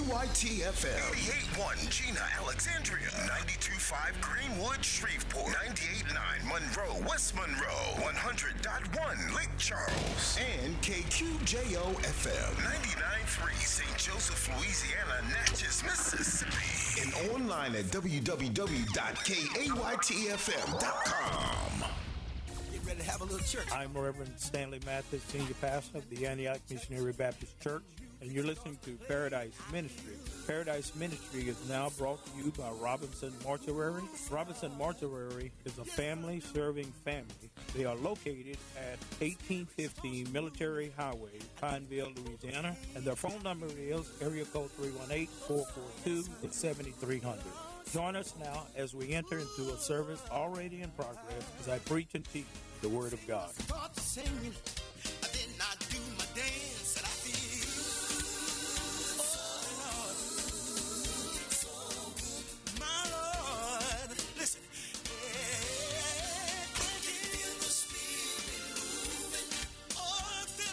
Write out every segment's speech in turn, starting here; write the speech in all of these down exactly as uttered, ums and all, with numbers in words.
Y T F M. eighty-eight point one Gina, Alexandria. ninety-two point five Greenwood, Shreveport. ninety-eight point nine Monroe, West Monroe. one hundred point one Lake Charles. And K Q J O F M. ninety-nine point three Saint Joseph, Louisiana, Natchez, Mississippi. And online at w w w dot k a y t f m dot com. Get ready to have a little church. I'm Reverend Stanley Mathis, Senior Pastor of the Antioch Missionary Baptist Church, and you're listening to Paradise Ministry. Paradise Ministry is now brought to you by Robinson Mortuary. Robinson Mortuary is a family-serving family. They are located at eighteen fifteen Military Highway, Pineville, Louisiana, and their phone number is area code three one eight, four four two, seven three zero zero. Join us now as we enter into a service already in progress as I preach and teach the Word of God. Start singing, I did not do my dance, and I feel, oh Lord, my Lord, listen, yeah, I feel the Spirit moving, oh, I feel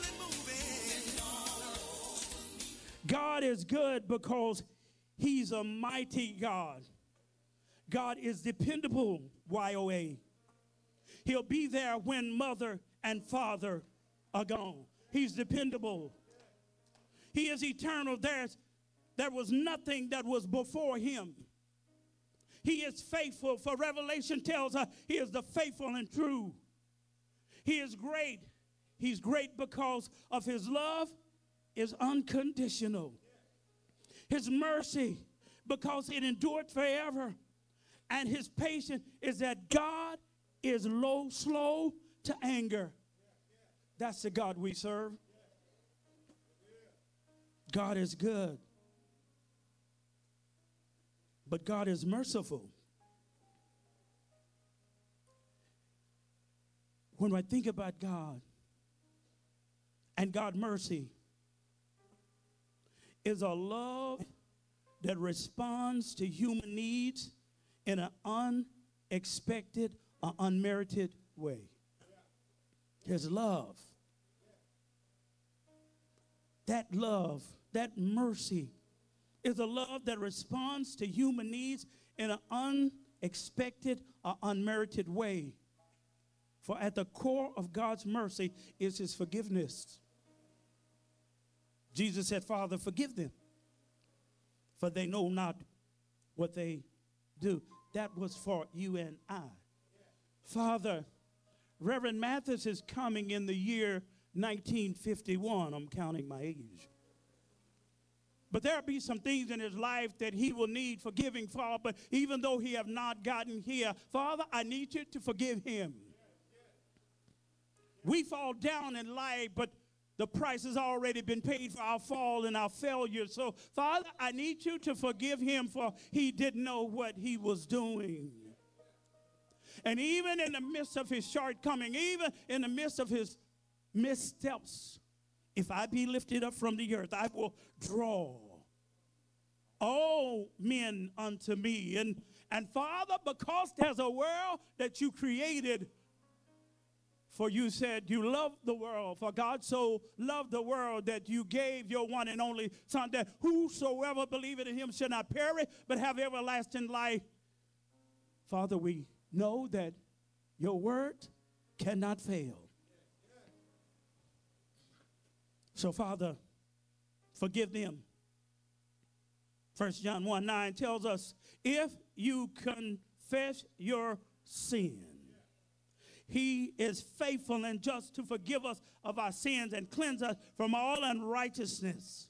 it moving. God is good because He's a mighty God. God is dependable, Y O A. He'll be there when mother and father are gone. He's dependable. He is eternal. There's, there was nothing that was before him. He is faithful, for Revelation tells us he is the faithful and true. He is great. He's great because of his love is unconditional. His mercy, because it endured forever. And his patience is that God is low, slow to anger. That's the God we serve. God is good. But God is merciful. When I think about God and God's mercy, is a love that responds to human needs in an unexpected or unmerited way. His love. That love, that mercy, is a love that responds to human needs in an unexpected or unmerited way. For at the core of God's mercy is his forgiveness. Jesus said, Father, forgive them, for they know not what they do. That was for you and I. Father, Reverend Mathis is coming in the year nineteen fifty-one. I'm counting my age. But there'll be some things in his life that he will need forgiving for. But even though he have not gotten here, Father, I need you to forgive him. We fall down in life, but the price has already been paid for our fall and our failure. So, Father, I need you to forgive him, for he didn't know what he was doing. And even in the midst of his shortcoming, even in the midst of his missteps, if I be lifted up from the earth, I will draw all men unto me. And, and Father, because there's a world that you created, for you said you love the world, for God so loved the world that you gave your one and only Son, that whosoever believeth in him shall not perish, but have everlasting life. Father, we know that your word cannot fail. So, Father, forgive them. First John one nine tells us, if you confess your sin, he is faithful and just to forgive us of our sins and cleanse us from all unrighteousness.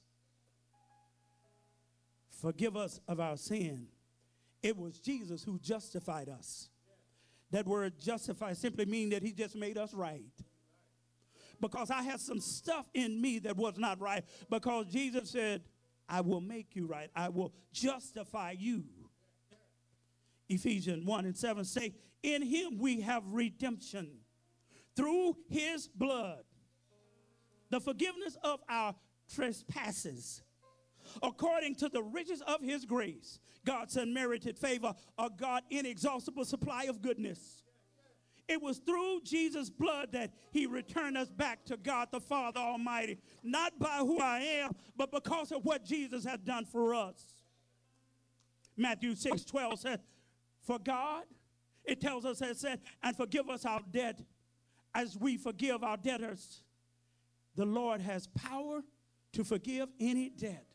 Forgive us of our sin. It was Jesus who justified us. That word justify simply means that he just made us right. Because I had some stuff in me that was not right. Because Jesus said, I will make you right. I will justify you. Ephesians one and seven say, in him we have redemption through his blood, the forgiveness of our trespasses, according to the riches of his grace, God's unmerited favor, a God inexhaustible supply of goodness. It was through Jesus' blood that he returned us back to God the Father Almighty. Not by who I am, but because of what Jesus has done for us. Matthew six twelve says, for God, it tells us, it said, and forgive us our debt as we forgive our debtors. The Lord has power to forgive any debt.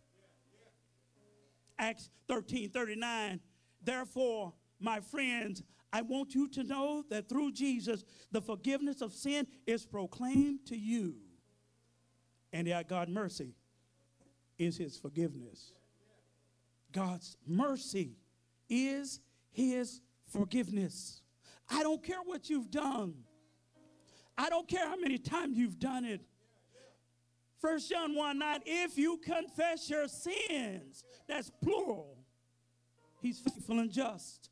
Acts thirteen thirty-nine, therefore, my friends, I want you to know that through Jesus, the forgiveness of sin is proclaimed to you. And yet God's mercy is his forgiveness. God's mercy is his forgiveness. I don't care what you've done. I don't care how many times you've done it. First John one nine, if you confess your sins, that's plural, he's faithful and just.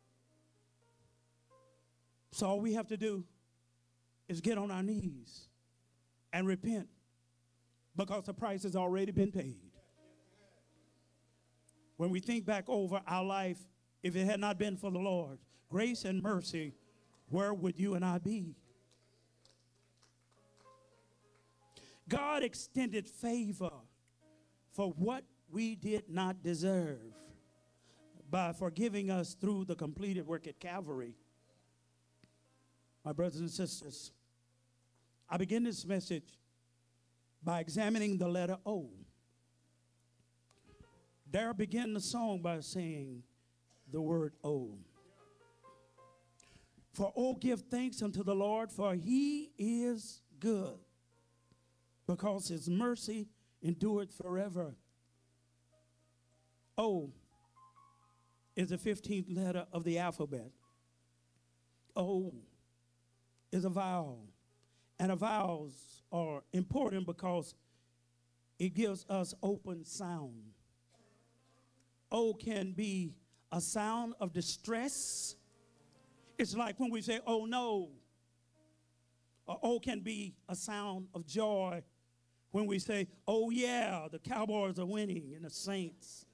So all we have to do is get on our knees and repent, because the price has already been paid. When we think back over our life, if it had not been for the Lord, grace and mercy, where would you and I be? God extended favor for what we did not deserve by forgiving us through the completed work at Calvary. My brothers and sisters, I begin this message by examining the letter O. Dare begin the song by saying the word O. For oh, give thanks unto the Lord, for he is good, because his mercy endureth forever. O is the fifteenth letter of the alphabet. O is a vowel, and the vowels are important because it gives us open sound. O can be a sound of distress. It's like when we say, oh no. Or O can be a sound of joy when we say, oh yeah, the Cowboys are winning and the Saints.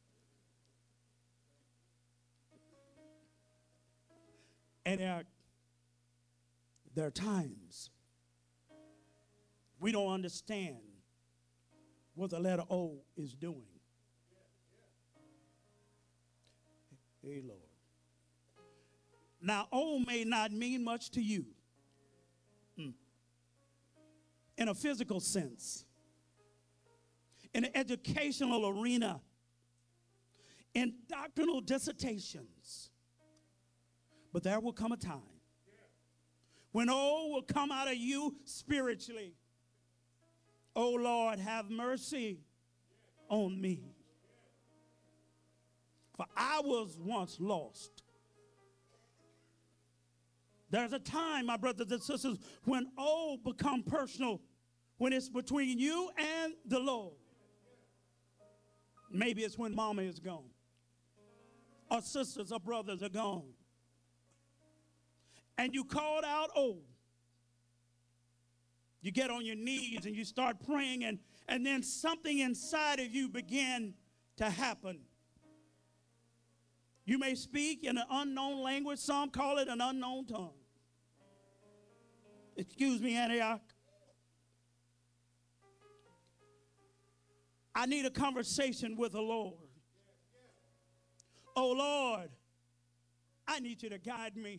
And there are, there are times we don't understand what the letter O is doing. Hey, Lord. Now, O may not mean much to you mm. in a physical sense, in an educational arena, in doctrinal dissertations. But there will come a time when O will come out of you spiritually. Oh, Lord, have mercy on me. For I was once lost. There's a time, my brothers and sisters, when O become personal, when it's between you and the Lord. Maybe it's when mama is gone, or sisters or brothers are gone. And you called out, oh. You get on your knees and you start praying, and, and then something inside of you began to happen. You may speak in an unknown language. Some call it an unknown tongue. Excuse me, Antioch. I need a conversation with the Lord. Oh, Lord, I need you to guide me.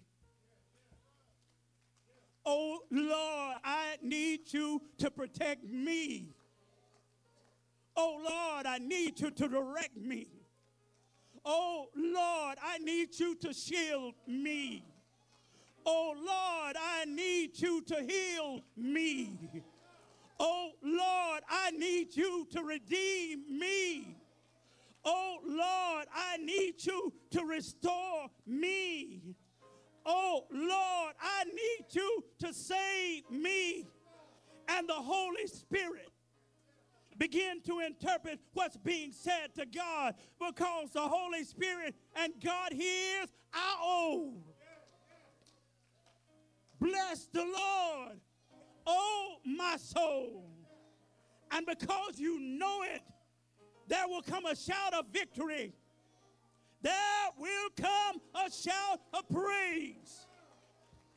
Oh, Lord, I need you to protect me. Oh, Lord, I need you to direct me. Oh, Lord, I need you to shield me. Oh, Lord, I need you to heal me. Oh, Lord, I need you to redeem me. Oh, Lord, I need you to restore me. Oh, Lord, I need you to save me. And the Holy Spirit begin to interpret what's being said to God, because the Holy Spirit and God hears our oh. Bless the Lord, oh my soul. And because you know it, there will come a shout of victory. There will come a shout of praise.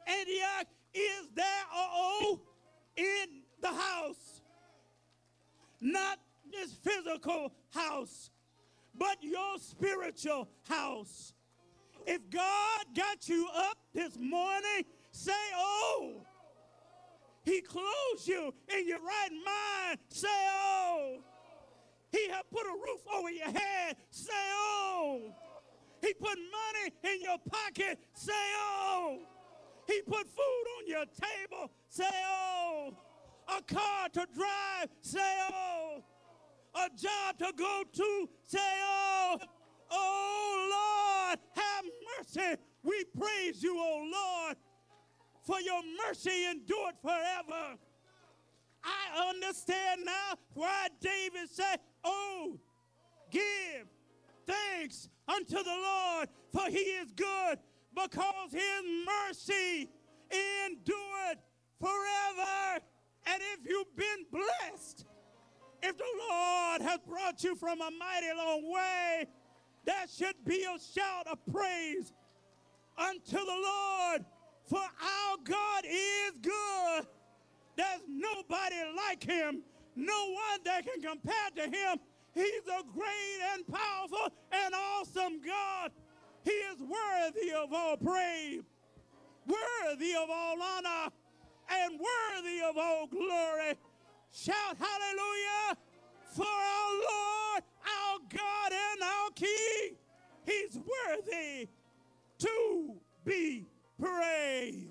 Antioch, is there a O in the house? Not this physical house, but your spiritual house. If God got you up this morning, say, oh. He clothes you in your right mind, say, oh. He have put a roof over your head, say, oh. He put money in your pocket, say, oh. He put food on your table, say, oh. A car to drive, say, oh. A job to go to, say, oh. Oh, Lord, have mercy. We praise you, oh, Lord, for your mercy endured forever. I understand now why David said, oh, give thanks unto the Lord, for he is good, because his mercy endured forever. And if you've been blessed, if the Lord has brought you from a mighty long way, there should be a shout of praise unto the Lord, for our God is good. There's nobody like him, no one that can compare to him. He's a great and powerful and awesome God. He is worthy of all praise, worthy of all honor, and worthy of all glory. Shout hallelujah for our Lord, our God, and our King. He's worthy to be praised.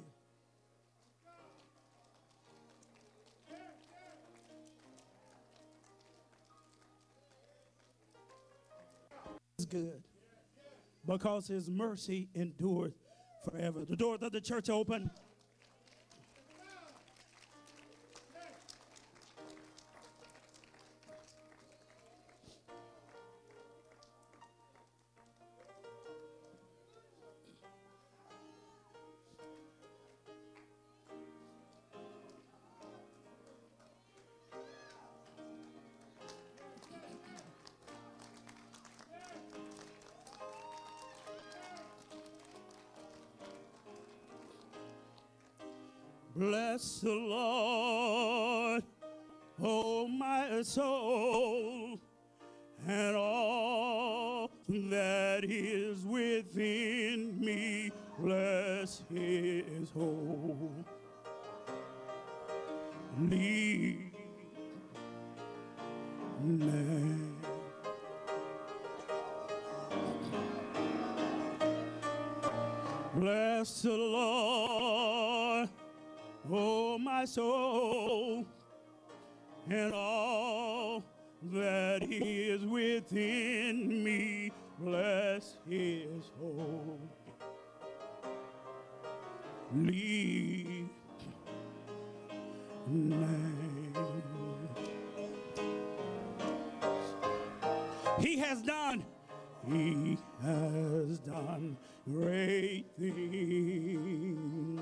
It's good because his mercy endures forever. The doors of the church open. Bless the Lord, oh my soul, and all that is within me. Bless his holy name. Bless the Lord, oh my soul, and all that is within me. Bless his holy name. He has done, he has done great things.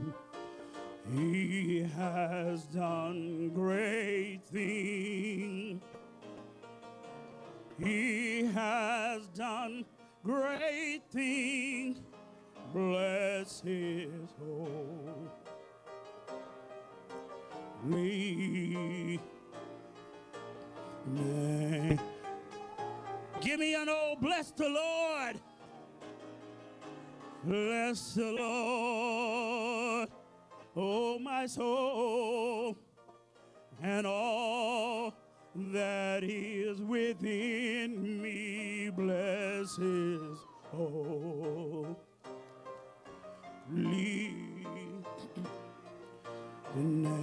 He has done great things. He has done great things. Bless his holy name. Give me an old bless the Lord. Bless the Lord, oh my soul, and all that is within me. Bless his holy name.